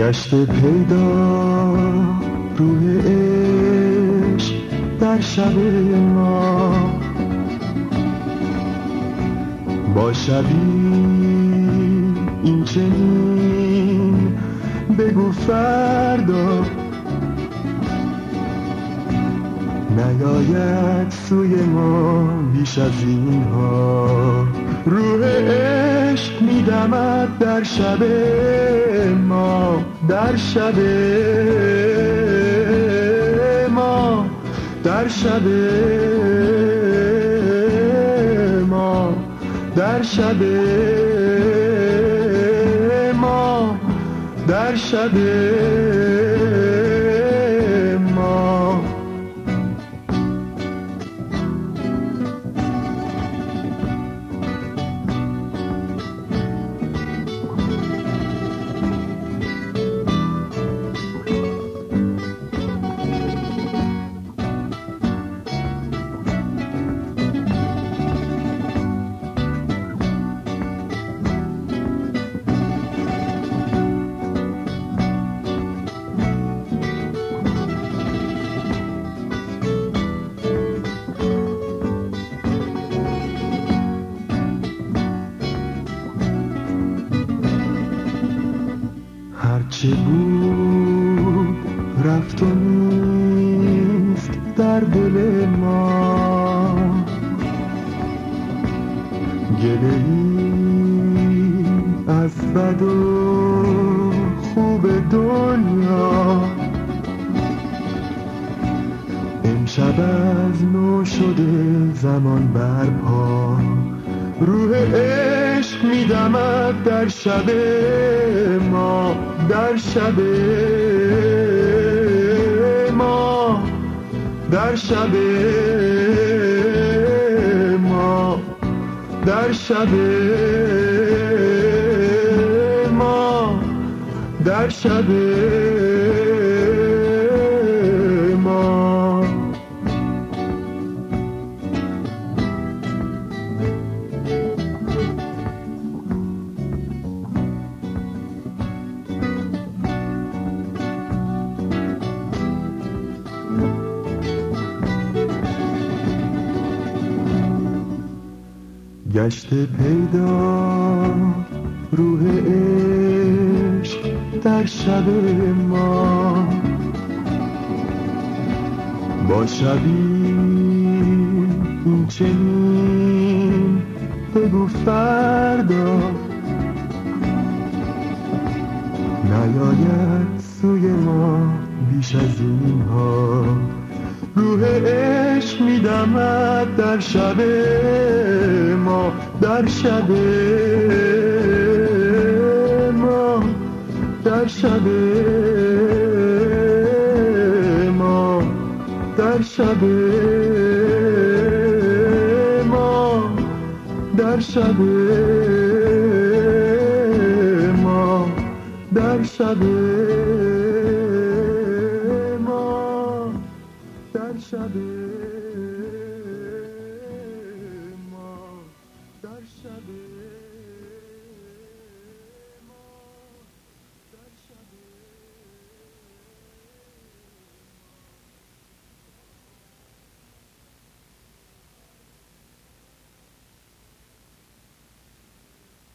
گشت پیدا روح عشق در شب ما، با شبی این چنین بگو فردا نیاید سوی ما بیش از این ها. روح عشق میدمد در شب ما، در شب ما، در شب ما، در شب ما، در شب ما. هرچه بود رفت و نیست در دل ما، گله‌ای از بد و خوب دنیا. امشب از نو شده زمان برپا، روح عشق میدمد در شب ما، در شب ما، در شب ما، در شب ما، در شب ما. گشت پیدا روح عشق در شب ما، با شبی این چنین بگو فردا نیاید سوی ما بیش از این ها. روح عشق میدمد در شب ما، در شب ما، در شب ما، در شب ما، در شب ما، در شب